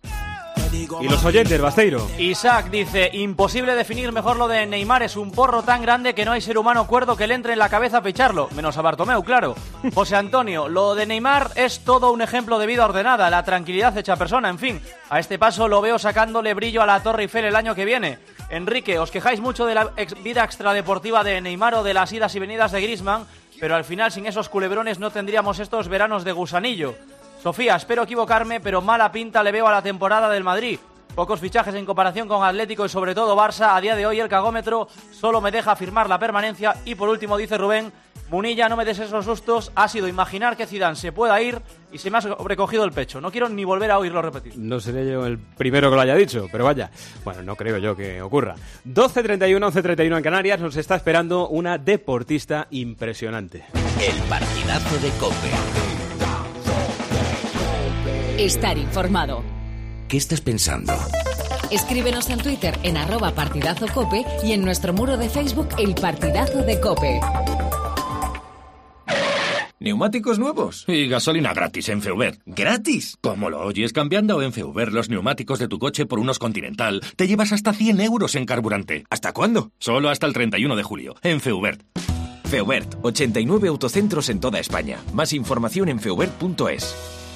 Y los oyentes, Basteiro. Isaac dice, imposible definir mejor lo de Neymar, es un porro tan grande que no hay ser humano cuerdo que le entre en la cabeza a picharlo, menos a Bartomeu, claro. José Antonio, lo de Neymar es todo un ejemplo de vida ordenada, la tranquilidad hecha persona, en fin, a este paso lo veo sacándole brillo a la Torre Eiffel el año que viene. Enrique, os quejáis mucho de la ex vida extradeportiva de Neymar o de las idas y venidas de Griezmann, pero al final sin esos culebrones no tendríamos estos veranos de gusanillo. Sofía, espero equivocarme, pero mala pinta le veo a la temporada del Madrid. Pocos fichajes en comparación con Atlético y sobre todo Barça. A día de hoy el cagómetro solo me deja firmar la permanencia. Y por último dice Rubén, Munilla, no me des esos sustos. Ha sido imaginar que Zidane se pueda ir y se me ha sobrecogido el pecho. No quiero ni volver a oírlo repetir. No seré yo el primero que lo haya dicho, pero vaya. Bueno, no creo yo que ocurra. doce treinta y uno, once treinta y uno en Canarias. Nos está esperando una deportista impresionante. El partidazo de COPE. Estar informado. ¿Qué estás pensando? Escríbenos en Twitter en arroba partidazo cope y en nuestro muro de Facebook El Partidazo de COPE. ¿Neumáticos nuevos? Y gasolina gratis en Feuber. ¿Gratis? ¿Cómo lo oyes? Cambiando en Feuber los neumáticos de tu coche por unos Continental, te llevas hasta cien euros en carburante. ¿Hasta cuándo? Solo hasta el treinta y uno de julio, en Feubert. Feubert, ochenta y nueve autocentros en toda España. Más información en feubert punto es.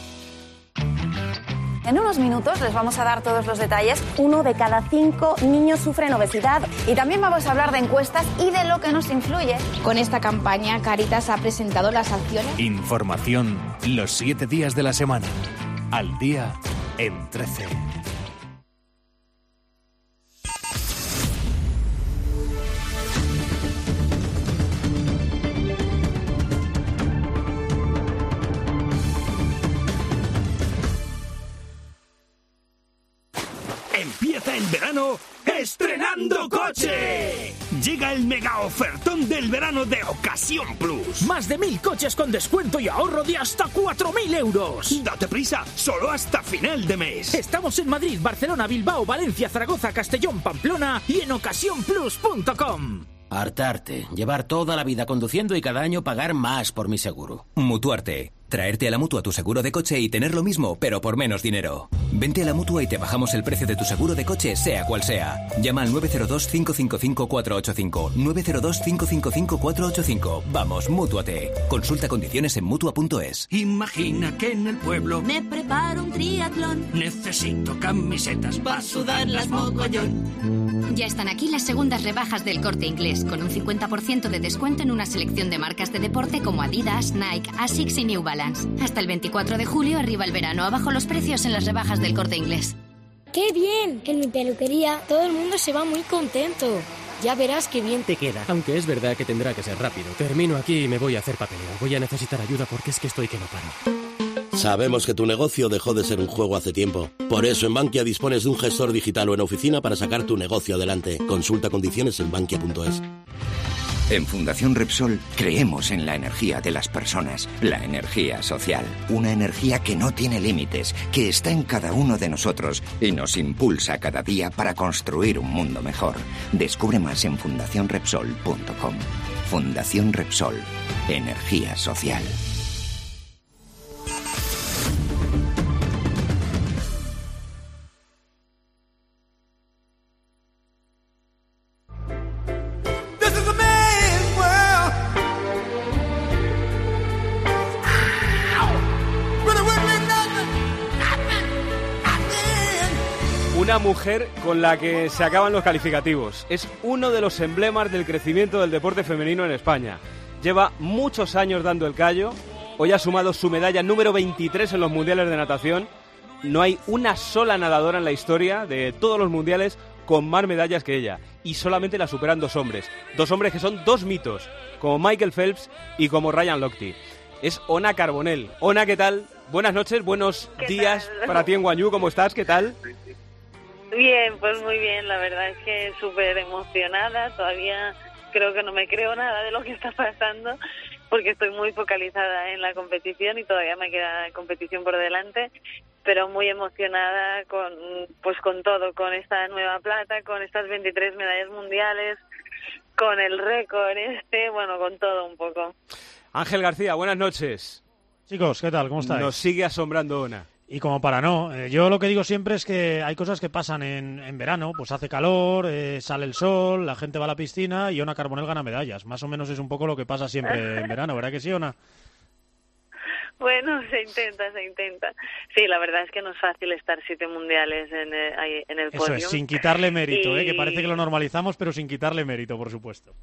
En unos minutos les vamos a dar todos los detalles. Uno de cada cinco niños sufren obesidad. Y también vamos a hablar de encuestas y de lo que nos influye. Con esta campaña, Cáritas ha presentado las acciones. Información los siete días de la semana. Al día en trece. Empieza el verano estrenando coche. Llega el mega ofertón del verano de Ocasión Plus. Más de mil coches con descuento y ahorro de hasta cuatro mil euros. Date prisa, solo hasta final de mes. Estamos en Madrid, Barcelona, Bilbao, Valencia, Zaragoza, Castellón, Pamplona y en ocasión plus punto com. Hartarte, llevar toda la vida conduciendo y cada año pagar más por mi seguro. Mutuarte, traerte a la Mutua tu seguro de coche y tener lo mismo, pero por menos dinero. Vente a la Mutua y te bajamos el precio de tu seguro de coche, sea cual sea. Llama al nueve cero dos, cinco cinco cinco, cuatro ocho cinco, nueve cero dos, cinco cinco cinco, cuatro ocho cinco. Vamos, Mútuate. Consulta condiciones en Mutua punto es. Imagina que en el pueblo me preparo un triatlón. Necesito camisetas para sudarlas mogollón. Ya están aquí las segundas rebajas del Corte Inglés, con un cincuenta por ciento de descuento en una selección de marcas de deporte como Adidas, Nike, Asics y New Balance. Hasta el veinticuatro de julio, arriba el verano, abajo los precios en las rebajas del Corte Inglés. ¡Qué bien! En mi peluquería todo el mundo se va muy contento. Ya verás qué bien te queda. Aunque es verdad que tendrá que ser rápido. Termino aquí y me voy a hacer papeleo. Voy a necesitar ayuda porque es que estoy que no paro. Sabemos que tu negocio dejó de ser un juego hace tiempo. Por eso en Bankia dispones de un gestor digital o en oficina para sacar tu negocio adelante. Consulta condiciones en bankia punto es. En Fundación Repsol creemos en la energía de las personas, la energía social, una energía que no tiene límites, que está en cada uno de nosotros y nos impulsa cada día para construir un mundo mejor. Descubre más en fundación repsol punto com. Fundación Repsol, energía social. Una mujer con la que se acaban los calificativos. Es uno de los emblemas del crecimiento del deporte femenino en España. Lleva muchos años dando el callo. Hoy ha sumado su medalla número veintitrés en los mundiales de natación. No hay una sola nadadora en la historia de todos los mundiales con más medallas que ella. Y solamente la superan dos hombres. Dos hombres que son dos mitos, como Michael Phelps y como Ryan Lochte. Es Ona Carbonell. Ona, ¿qué tal? Buenas noches, buenos días tal? Para ti en Gwangju. ¿Cómo estás? ¿Qué tal? Bien, pues muy bien, la verdad es que súper emocionada, todavía creo que no me creo nada de lo que está pasando porque estoy muy focalizada en la competición y todavía me queda competición por delante, pero muy emocionada con pues con todo, con esta nueva plata, con estas veintitrés medallas mundiales, con el récord este, bueno, con todo un poco. Ángel García, buenas noches. Chicos, ¿qué tal? ¿Cómo estáis? Nos sigue asombrando Ona. Y como para no, eh, yo lo que digo siempre es que hay cosas que pasan en, en verano, pues hace calor, eh, sale el sol, la gente va a la piscina y Ona Carbonell gana medallas. Más o menos es un poco lo que pasa siempre en verano, ¿verdad que sí, Ona? Bueno, se intenta, se intenta. Sí, la verdad es que no es fácil estar siete mundiales en el, en el podio. Eso es, sin quitarle mérito, y... eh, que parece que lo normalizamos, pero sin quitarle mérito, por supuesto.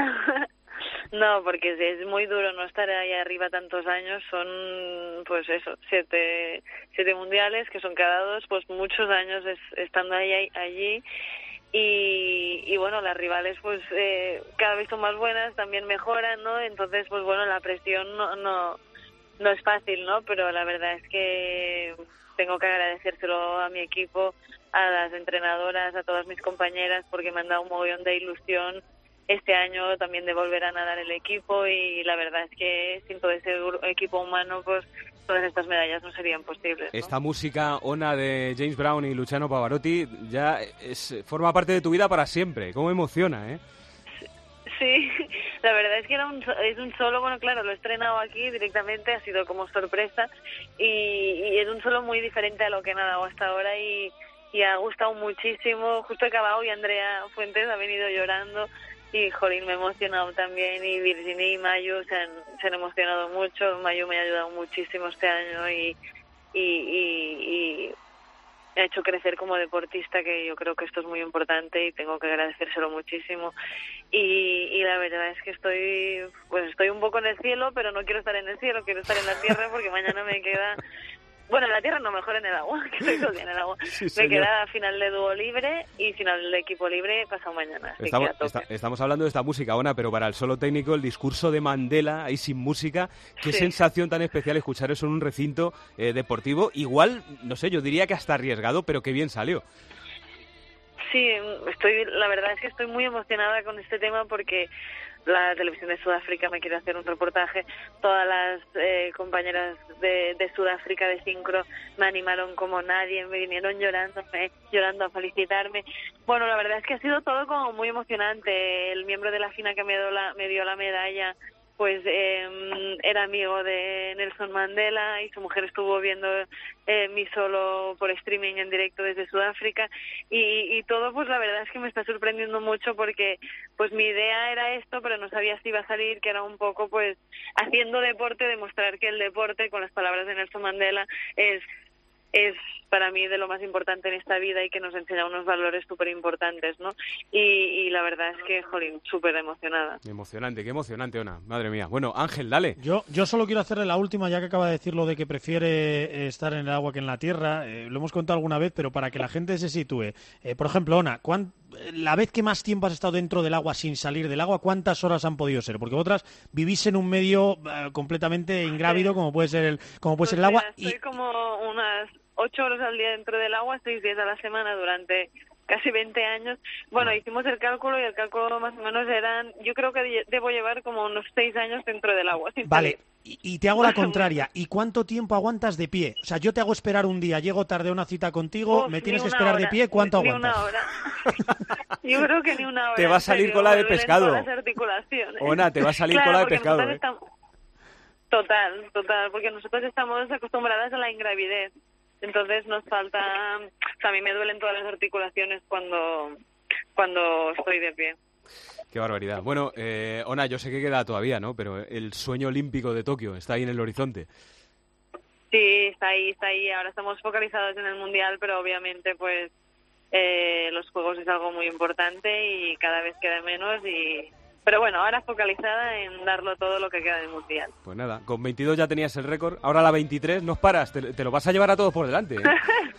No, porque es muy duro no estar ahí arriba tantos años, son pues eso, siete, siete mundiales que son cada dos, pues muchos años es, estando ahí, allí y, y bueno, las rivales pues eh, cada vez son más buenas, también mejoran, ¿no? Entonces pues bueno, la presión no, no, no es fácil, ¿no? Pero la verdad es que tengo que agradecérselo a mi equipo, a las entrenadoras, a todas mis compañeras porque me han dado un mogollón de ilusión este año también de volver a nadar el equipo y la verdad es que sin todo ese equipo humano pues todas estas medallas no serían posibles, ¿no? Esta música, Ona, de James Brown y Luciano Pavarotti ya es, forma parte de tu vida para siempre. ¿Cómo emociona, eh? Sí, la verdad es que era un, es un solo, bueno, claro, lo he estrenado aquí directamente, ha sido como sorpresa y, y es un solo muy diferente a lo que he nadado hasta ahora y, y ha gustado muchísimo. Justo he acabado y Andrea Fuentes ha venido llorando. Y, jolín, me he emocionado también, y Virginia y Mayu se han, se han emocionado mucho. Mayu me ha ayudado muchísimo este año y, y, y, y me ha hecho crecer como deportista, que yo creo que esto es muy importante y tengo que agradecérselo muchísimo. Y, y la verdad es que estoy, pues estoy un poco en el cielo, pero no quiero estar en el cielo, quiero estar en la tierra porque mañana me queda... Bueno, en la tierra no, mejor en el agua, que estoy todo el día en el agua. Sí, me queda final de dúo libre y final de equipo libre pasado mañana. Así estamos, que está, estamos hablando de esta música, Ona, pero para el solo técnico, el discurso de Mandela, ahí sin música, qué sí. sensación tan especial escuchar eso en un recinto eh, deportivo. Igual, no sé, yo diría que hasta arriesgado, pero qué bien salió. sí, estoy, la verdad es que estoy muy emocionada con este tema porque la televisión de Sudáfrica me quiere hacer un reportaje. Todas las eh, compañeras de, de Sudáfrica de sincro me animaron como nadie, me vinieron llorando, me, llorando a felicitarme. Bueno, la verdad es que ha sido todo como muy emocionante. El miembro de la FINA que me dio la, me dio la medalla pues eh, era amigo de Nelson Mandela y su mujer estuvo viendo eh, mi solo por streaming en directo desde Sudáfrica y, y todo pues la verdad es que me está sorprendiendo mucho porque pues mi idea era esto, pero no sabía si iba a salir, que era un poco pues haciendo deporte, demostrar que el deporte, con las palabras de Nelson Mandela, es es para mí de lo más importante en esta vida y que nos enseña unos valores súper importantes, ¿no? Y, y la verdad es que, jolín, súper emocionada. Emocionante, qué emocionante, Ona. Madre mía. Bueno, Ángel, dale. Yo, yo solo quiero hacerle la última, ya que acaba de decir lo de que prefiere estar en el agua que en la tierra. Eh, lo hemos contado alguna vez, pero para que la gente se sitúe. Eh, por ejemplo, Ona, ¿cuán, la vez que más tiempo has estado dentro del agua sin salir del agua, ¿cuántas horas han podido ser? Porque vosotras vivís en un medio eh, completamente ingrávido, como puede ser el, como puede ser el agua. Estoy y... como unas ocho horas al día dentro del agua, seis días a la semana durante casi veinte años. Bueno, hicimos el cálculo y el cálculo más o menos eran, yo creo que debo llevar como unos seis años dentro del agua. Sin vale, salir. Y, y te hago la contraria. ¿Y cuánto tiempo aguantas de pie? O sea, yo te hago esperar un día, llego tarde a una cita contigo, Uf, me tienes que hora, esperar de pie, ¿cuánto ni aguantas? Una hora. Yo creo que ni una hora. Te va a salir serio, cola de pescado. Las articulaciones. Ona, te va a salir claro, cola de pescado. ¿eh? Estamos... Total, total, porque nosotros estamos acostumbradas a la ingravidez. Entonces nos falta, o sea, a mí me duelen todas las articulaciones cuando, cuando estoy de pie. Qué barbaridad. Bueno, eh, Ona, yo sé que queda todavía, ¿no? Pero el sueño olímpico de Tokio está ahí en el horizonte. Sí, está ahí, está ahí. Ahora estamos focalizados en el Mundial, pero obviamente, pues, eh, los Juegos es algo muy importante y cada vez queda menos y... Pero bueno, ahora focalizada en darlo todo lo que queda del Mundial. Pues nada, con veintidós ya tenías el récord, ahora la veintitrés, no paras, te, te lo vas a llevar a todos por delante. ¿eh?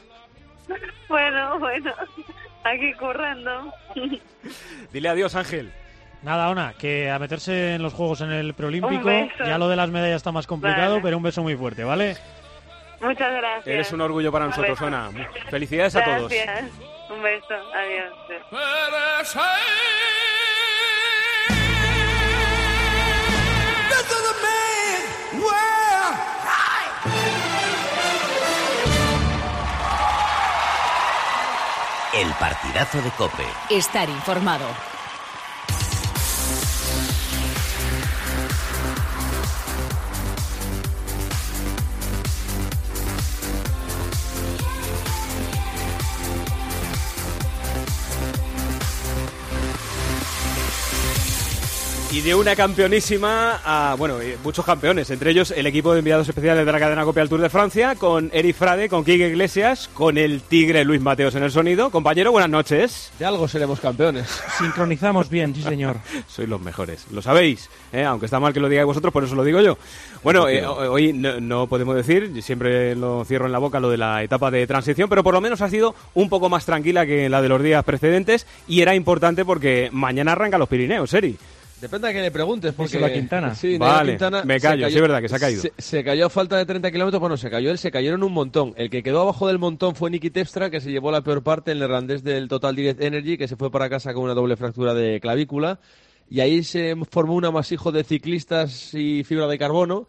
Bueno, bueno, aquí currando. Dile adiós, Ángel. Nada, Ona, que a meterse en los Juegos en el preolímpico, ya lo de las medallas está más complicado, vale. Pero un beso muy fuerte, ¿vale? Muchas gracias. Eres un orgullo para nosotros, Ona. Felicidades a todos. Gracias, un beso, adiós. El partidazo de COPE. Estar informado. Y de una campeonísima a, bueno, muchos campeones, entre ellos el equipo de enviados especiales de la cadena COPE al Tour de Francia, con Eric Frade, con Quique Iglesias, con el tigre Luis Mateos en el sonido. Compañero, buenas noches. De algo seremos campeones. Sincronizamos bien, sí señor. Sois los mejores, lo sabéis, ¿eh? Aunque está mal que lo digáis vosotros, por eso lo digo yo. Bueno, eh, hoy no, no podemos decir, siempre lo cierro en la boca, lo de la etapa de transición, pero por lo menos ha sido un poco más tranquila que la de los días precedentes y era importante porque mañana arranca los Pirineos, Eri. Depende a quién le preguntes, porque... la Quintana. Sí, vale, Quintana me callo, sí es verdad que se ha caído. Se, se cayó a falta de treinta kilómetros, bueno, se cayó él, se cayeron un montón. El que quedó abajo del montón fue Niki Terpstra, que se llevó la peor parte, el neerlandés del Total Direct Energy, que se fue para casa con una doble fractura de clavícula. Y ahí se formó un amasijo de ciclistas y fibra de carbono,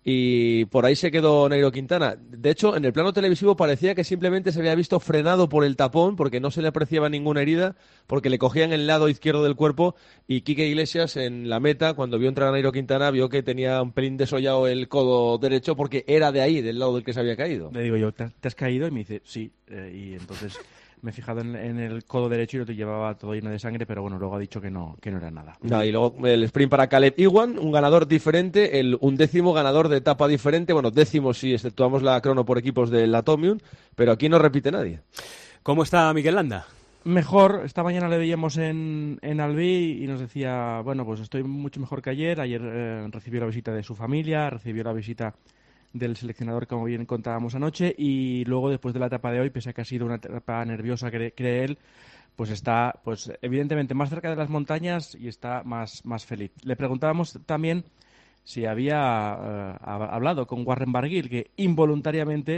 y por ahí se quedó Nairo Quintana. De hecho, en el plano televisivo parecía que simplemente se había visto frenado por el tapón, porque no se le apreciaba ninguna herida, porque le cogían el lado izquierdo del cuerpo, y Quique Iglesias en la meta, cuando vio entrar a Nairo Quintana, vio que tenía un pelín desollado el codo derecho, porque era de ahí, del lado del que se había caído. Le digo yo, ¿te, te has caído? Y me dice, sí, eh, y entonces... Me he fijado en, en el codo derecho y lo te llevaba todo lleno de sangre, pero bueno, luego ha dicho que no, que no era nada. No, y luego el sprint para Caleb Ewan, un ganador diferente, el undécimo ganador de etapa diferente, bueno, décimo si exceptuamos la crono por equipos del Atomium, pero aquí no repite nadie. ¿Cómo está Mikel Landa? Mejor, esta mañana le veíamos en, en Albi y nos decía, bueno, pues estoy mucho mejor que ayer, ayer eh, recibió la visita de su familia, recibió la visita del seleccionador, como bien contábamos anoche, y luego después de la etapa de hoy, pese a que ha sido una etapa nerviosa, cree, cree él, pues está, pues evidentemente más cerca de las montañas y está más, más feliz. Le preguntábamos también si había uh, hablado con Warren Barguil, que involuntariamente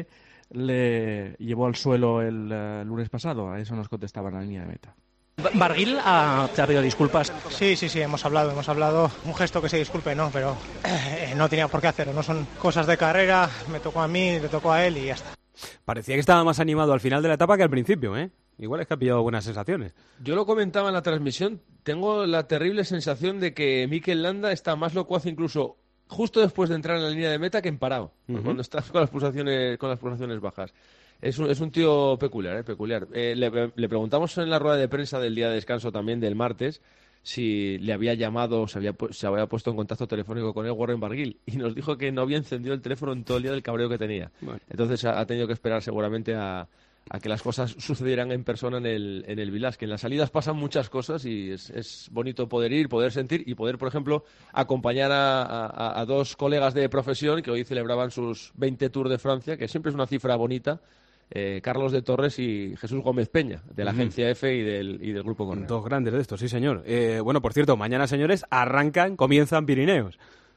le llevó al suelo el uh, lunes pasado. A eso nos contestaba en la línea de meta. Barguil ha, te ha pedido disculpas. Sí, sí, sí, hemos hablado, hemos hablado. Un gesto que se disculpe, no, pero eh, no tenía por qué hacerlo. No son cosas de carrera, me tocó a mí, le tocó a él y ya está. Parecía que estaba más animado al final de la etapa que al principio, ¿eh? Igual es que ha pillado buenas sensaciones. Yo lo comentaba en la transmisión, tengo la terrible sensación de que Mikel Landa está más locuaz incluso justo después de entrar en la línea de meta que en parado, uh-huh. cuando está con las pulsaciones, con las pulsaciones bajas. Es un, es un tío peculiar, ¿eh? peculiar. Eh, le, le preguntamos en la rueda de prensa del día de descanso también del martes si le había llamado, se había, se había puesto en contacto telefónico con él Warren Barguil, y nos dijo que no había encendido el teléfono en todo el día del cabreo que tenía. Bueno. Entonces ha, ha tenido que esperar seguramente a, a que las cosas sucedieran en persona en el, en el Village, que en las salidas pasan muchas cosas y es, es bonito poder ir, poder sentir y poder, por ejemplo, acompañar a, a, a dos colegas de profesión que hoy celebraban sus veinte Tours de Francia, que siempre es una cifra bonita. Eh, Carlos de Torres y Jesús Gómez Peña, de la uh-huh. agencia F y del, y del Grupo Cornell. Dos grandes de estos, sí señor. Eh, bueno, por cierto, mañana, señores, arrancan, comienzan Pirineos.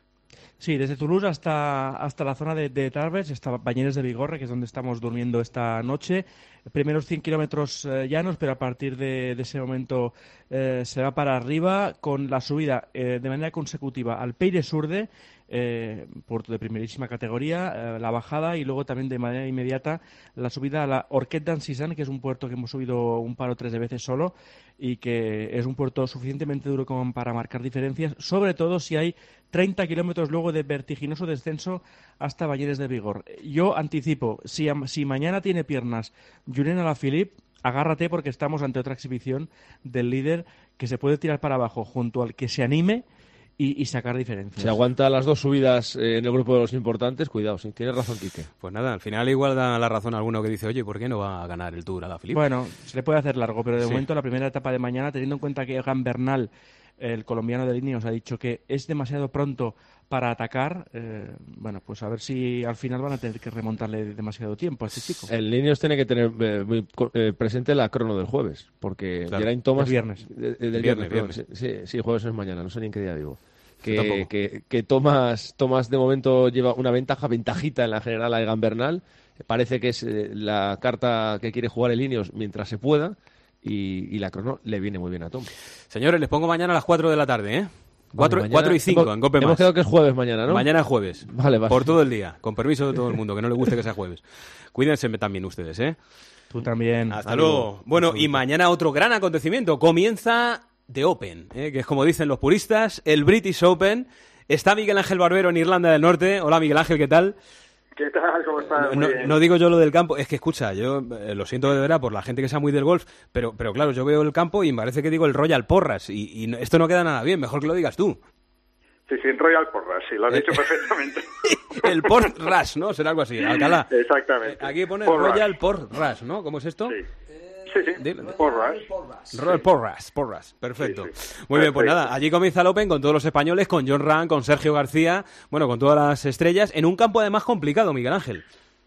Sí, desde Toulouse hasta, hasta la zona de, de Tarbes, hasta Bañeres de Bigorre, que es donde estamos durmiendo esta noche. Primeros cien kilómetros eh, llanos, pero a partir de, de ese momento eh, se va para arriba con la subida eh, de manera consecutiva al Pays de Surde, eh, puerto de primerísima categoría, eh, la bajada y luego también de manera inmediata la subida a la Orquet d'Ancizan, que es un puerto que hemos subido un par o tres de veces solo y que es un puerto suficientemente duro como para marcar diferencias, sobre todo si hay treinta kilómetros luego de vertiginoso descenso hasta Bañeres de Bigorre. Yo anticipo, si, si mañana tiene piernas Julen Alaphilippe, agárrate porque estamos ante otra exhibición del líder que se puede tirar para abajo junto al que se anime y, y sacar diferencias. Si aguanta las dos subidas eh, en el grupo de los importantes, cuidado, sí, tienes razón, Quique. Pues nada, al final igual da la razón a alguno que dice, oye, ¿por qué no va a ganar el Tour Alaphilippe? Bueno, se le puede hacer largo, pero de sí. momento la primera etapa de mañana, teniendo en cuenta que Egan Bernal, el colombiano de Ineos, ha dicho que es demasiado pronto para atacar, eh, bueno, pues a ver si al final van a tener que remontarle demasiado tiempo a este chico. El Ineos tiene que tener eh, muy eh, presente la crono del jueves, porque claro, Geraint Thomas... del viernes. De, de, del viernes, viernes, viernes. Sí, sí, jueves es mañana, no sé ni en qué día vivo. Que, que, que Thomas, Thomas de momento lleva una ventaja, ventajita en la general a Egan Bernal. Parece que es eh, la carta que quiere jugar el Ineos mientras se pueda. Y, y la crono le viene muy bien a Tom. Señores, les pongo mañana a las cuatro de la tarde, ¿eh? cuatro y cinco hemos, en Cope+. Hemos quedado que es jueves mañana, ¿no? Mañana es jueves. Vale, vale. Por todo el día. Con permiso de todo el mundo, que no le guste que sea jueves. Cuídense también ustedes, ¿eh? Tú también. Hasta luego. Bueno, y mañana otro gran acontecimiento. Comienza The Open, ¿eh? Que es como dicen los puristas, el British Open. Está Miguel Ángel Barbero en Irlanda del Norte. Hola, Miguel Ángel, ¿qué tal? ¿Qué tal? ¿Cómo estás? No, no digo yo lo del campo, es que escucha, yo eh, lo siento de verdad por la gente que sea muy del golf, pero, pero claro, yo veo el campo y me parece que digo el Royal Porras y, y no, esto no queda nada bien, mejor que lo digas tú. Sí, sí, Royal Porras, sí, lo has dicho perfectamente. El Porras, ¿no? Será algo así, Alcalá. Exactamente. Aquí pone Porras. Royal Porras, ¿no? ¿Cómo es esto? Sí. Sí, sí, Porras. Royal Porras, Porras, perfecto. Sí, sí. Muy bien, pues Perfecto. nada, allí comienza el Open con todos los españoles, con John Ram, con Sergio García, bueno, con todas las estrellas, en un campo además complicado, Miguel Ángel.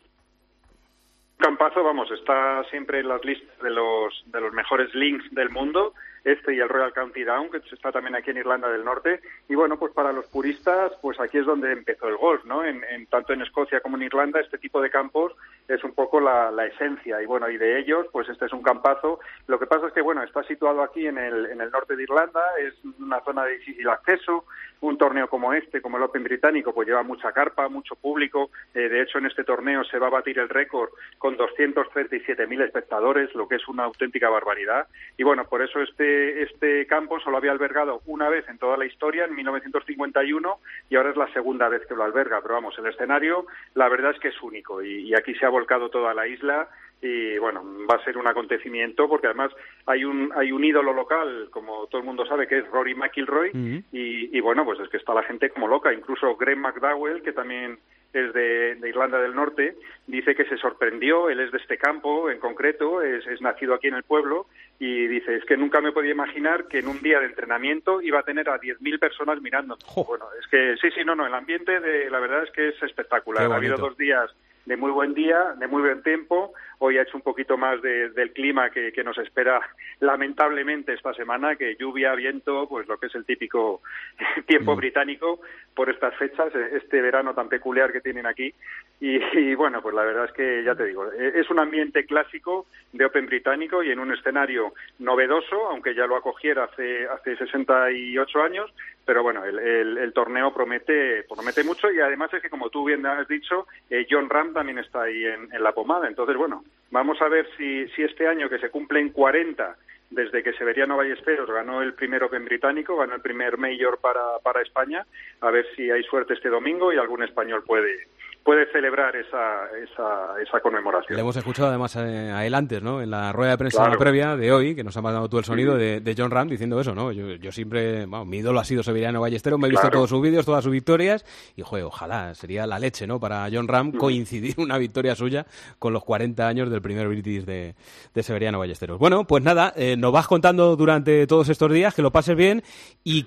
Campazo, vamos, está siempre en las listas de los de los mejores links del mundo, este y el Royal County Down, que está también aquí en Irlanda del Norte, y bueno, pues para los puristas, pues aquí es donde empezó el golf, ¿no? En, en tanto en Escocia como en Irlanda, este tipo de campos es un poco la, la esencia, y bueno, y de ellos, pues este es un campazo. Lo que pasa es que, bueno, está situado aquí en el, en el norte de Irlanda, es una zona de difícil acceso, un torneo como este, como el Open británico, pues lleva mucha carpa, mucho público, eh, de hecho en este torneo se va a batir el récord con doscientos treinta y siete mil espectadores, lo que es una auténtica barbaridad, y bueno, por eso este, este campo solo había albergado una vez en toda la historia, en mil novecientos cincuenta y uno, y ahora es la segunda vez que lo alberga, pero vamos, el escenario, la verdad es que es único, y, y aquí se ha volcado toda la isla, y bueno, va a ser un acontecimiento porque además hay un hay un ídolo local, como todo el mundo sabe, que es Rory McIlroy, uh-huh. y, y bueno, pues es que está la gente como loca, incluso Greg McDowell, que también es de, de Irlanda del Norte, dice que se sorprendió, él es de este campo en concreto, es, es nacido aquí en el pueblo, y dice, es que nunca me podía imaginar que en un día de entrenamiento iba a tener a diez mil personas mirando. Oh. Bueno, es que sí, sí, no, no, el ambiente de la verdad es que es espectacular, ha habido dos días de muy buen día, de muy buen tiempo, hoy ha hecho un poquito más de, del clima que, que nos espera lamentablemente esta semana, que lluvia, viento, pues lo que es el típico tiempo mm. británico por estas fechas, este verano tan peculiar que tienen aquí. Y, y bueno, pues la verdad es que ya te digo, es un ambiente clásico de Open británico y en un escenario novedoso, aunque ya lo acogiera hace, hace sesenta y ocho años, pero bueno, el, el, el torneo promete promete mucho y además es que, como tú bien has dicho, eh, Jon Rahm también está ahí en, en la pomada. Entonces, bueno, vamos a ver si, si este año, que se cumplen cuarenta desde que Severiano Ballesteros ganó el primer Open británico, ganó el primer Major para, para España, a ver si hay suerte este domingo y algún español puede... puede celebrar esa, esa, esa conmemoración. Le hemos escuchado además eh, a él antes, ¿no? En la rueda de prensa claro. previa de hoy, que nos ha mandado tú el sonido uh-huh. de, de Jon Rahm diciendo eso, ¿no? Yo, yo siempre, bueno, mi ídolo ha sido Severiano Ballesteros, me he visto claro. todos sus vídeos, todas sus victorias, y joder, ojalá, sería la leche, ¿no? Para Jon Rahm uh-huh. coincidir una victoria suya con los cuarenta años del primer British de, de Severiano Ballesteros. Bueno, pues nada, eh, nos vas contando durante todos estos días, que lo pases bien y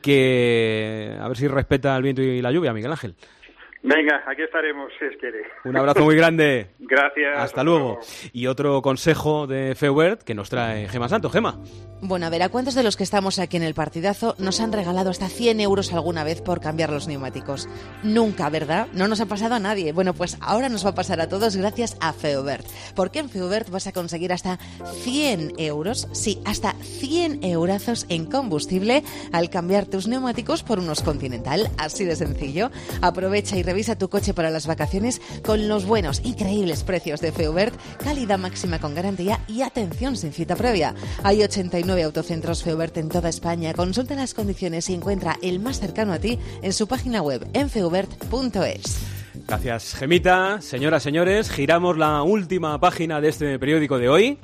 que a ver si respeta el viento y la lluvia, Miguel Ángel. Venga, aquí estaremos, si es quiere. Un abrazo muy grande. Gracias. Hasta, hasta luego. luego. Y otro consejo de Feubert que nos trae Gema Santos. Gema. Bueno, a ver, ¿a cuántos de los que estamos aquí en el partidazo nos han regalado hasta cien euros alguna vez por cambiar los neumáticos? Nunca, ¿verdad? No nos ha pasado a nadie. Bueno, pues ahora nos va a pasar a todos gracias a Feubert. Porque en Feubert vas a conseguir hasta cien euros, sí, hasta cien eurazos en combustible al cambiar tus neumáticos por unos Continental. Así de sencillo. Aprovecha y revisa tu coche para las vacaciones con los buenos, increíbles precios de Feubert, calidad máxima con garantía y atención sin cita previa. Hay ochenta y nueve autocentros Feubert en toda España. Consulta las condiciones y encuentra el más cercano a ti en su página web en feubert punto es. Gracias, Gemita. Señoras, señores, giramos la última página de este periódico de hoy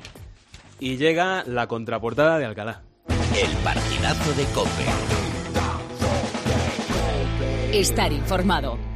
y llega la contraportada de Alcalá. El partidazo de COPE. Estar informado.